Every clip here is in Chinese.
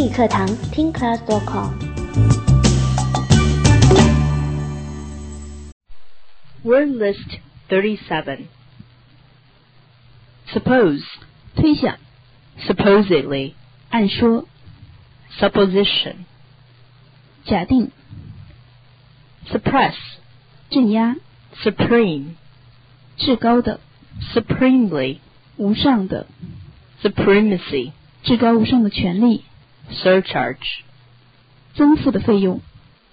英语课堂听 class.com。 Word list 37. Suppose, 推想， supposedly, 按说， supposition, 假定， suppress, 镇压， supreme, 至高的， supremely, 无上的， supremacy, 至高无上的权利， surcharge, 增付的费用，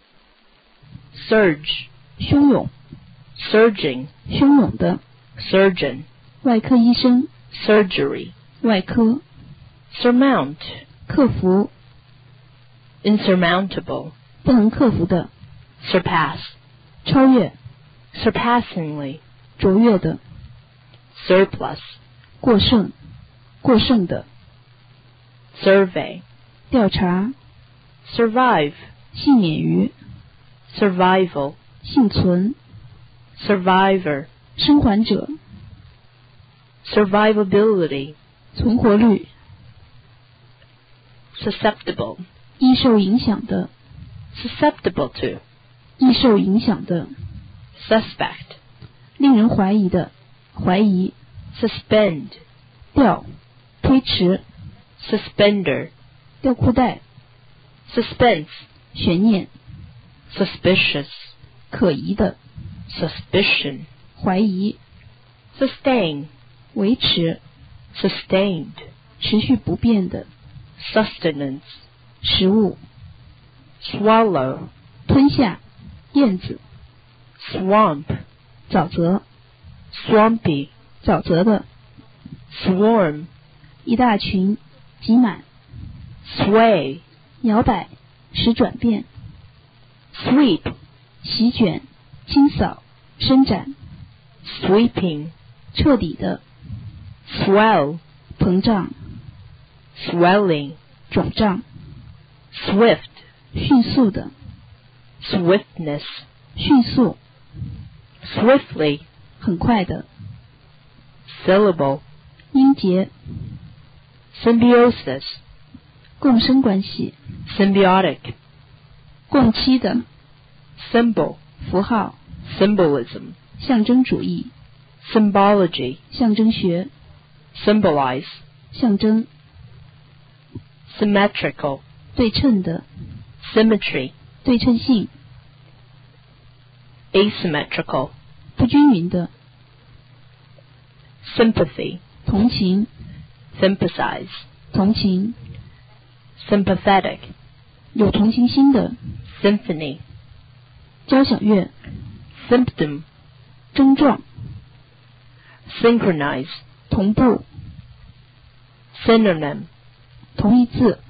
surge, 汹涌， surging, 汹涌的， surgeon, 外科医生， surgery, 外科， surmount, 克服， insurmountable, 不能克服的， surpass, 超越， surpassingly, 卓越的， surplus, 过剩，过剩的， survey, 调查， survive, 幸免于， survival, 幸存， survivor, 生还者， survivability, 存活率， susceptible, 易受影响的， susceptible to, 易受影响的， suspect, 令人怀疑的，怀疑， suspend, 吊，推迟， suspender, 吊裤带， suspense, 悬念， suspicious, 可疑的， suspicion, 怀疑， sustain, 维持， sustained, 持续不变的， sustenance, 食物， swallow, 吞下，燕子， swamp, 沼泽， swampy, 沼泽的， swarm, 一大群，挤满， sway, 摇摆，使转变， sweep, 席卷，清扫，伸展， sweeping, 彻底的， swell, 膨胀， swelling, 肿胀， swift, 迅速的， swiftness, 迅速， swiftly, 很快的， syllable, 音节， symbiosis, 共生关系， symbiotic, 共期的， symbol, 符号， symbolism, 象征主义， symbology, 象征学， symbolize, 象征， symmetrical, 对称的， symmetry, 对称性， asymmetrical, 不均匀的， sympathy, 同情， sympathize, 同情， sympathetic, 有同情心的， symphony, 交响乐， symptom, 症状， synchronize, 同步， synonym, 同义字，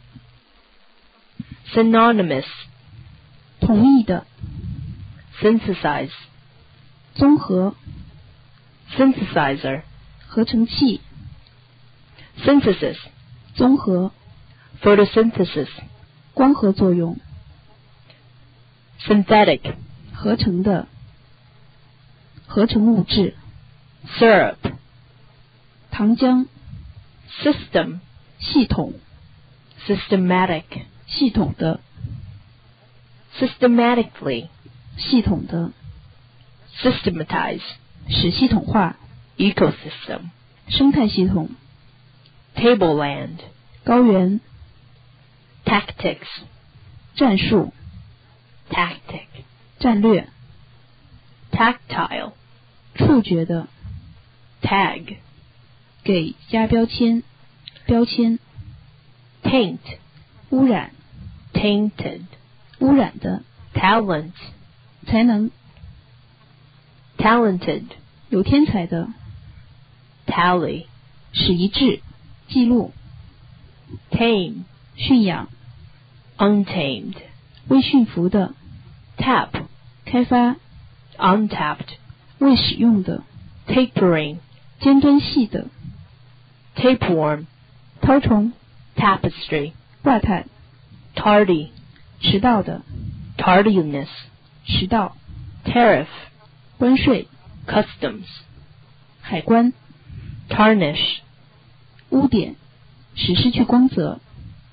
synonymous, 同义的， synthesize, 综合， synthesizer, 合成器， synthesis, 综合， photosynthesis, 光合作用， synthetic, 合成的，合成物质， syrup, 糖浆， system, 系统， systematic, 系统的， systematically, 系统的， systematize, 使系统化， ecosystem, 生态系统， tableland, 高原， tactics, 战术， tactic, 战略， tactile, 触觉的， tag, 给加标签，标签， taint, 污染， tainted, 污染的， talent, 才能， talented, 有天才的， tally, 使一致，记录， tame, 驯养， untamed, 未驯服的， tap, 开发， untapped, 未使用的， tapering, 尖端细的， tapeworm, 绦虫， tapestry, 挂毯， tardy, 迟到的， tardiness, 迟到， tariff, 关税， customs, 海关， tarnish, 污点，使失去光泽，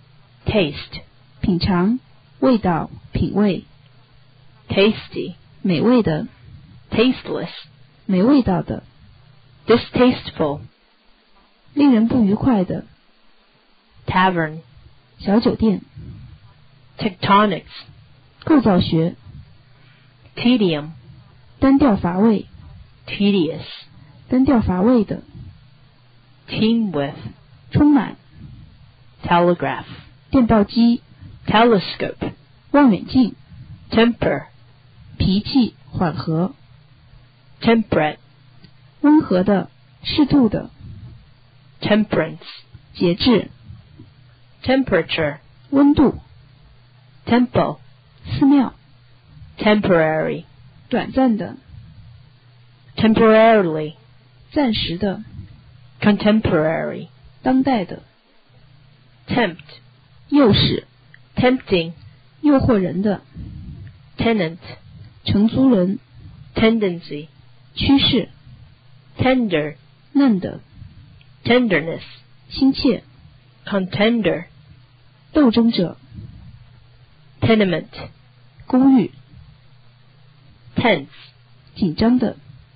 taste, 品尝，味道，品味， tasty, 美味的， tasteless, 没味道的， distasteful, 令人不愉快的， tavern, 小酒店， tectonics, 构造学， tedium, 单调乏味， tedious, 单调乏味的， teem with, 充满， telegraph, 电报机， telescope, 望远镜， temper, 脾气，缓和， temperate, 温和的，适度的， temperance, 节制， temperature, 温度， temple, 寺庙， temporary, 短暂的， temporarily, 暂时的， contemporary, 当代的， tempt, 诱使， tempting, 诱惑人的， tenant, 承租人， tendency, 趋势， tender, 嫩的， tenderness, 亲切， contender, 斗争者， tenement, 公寓， tense, 紧张的，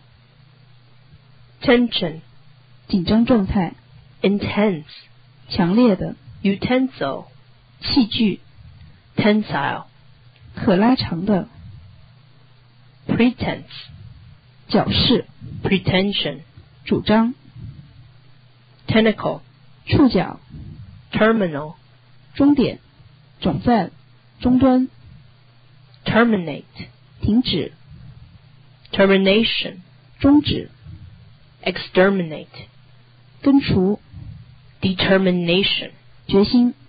tension, 紧张状态， intense, 强烈的， utensil, 器具， tensile, 可拉长的， pretense, 矫饰， pretension, 主张， tentacle, 触角， terminal, 终点，总站，终端， terminate, 停止， termination, 终止， exterminate, 根除， determination, 决心。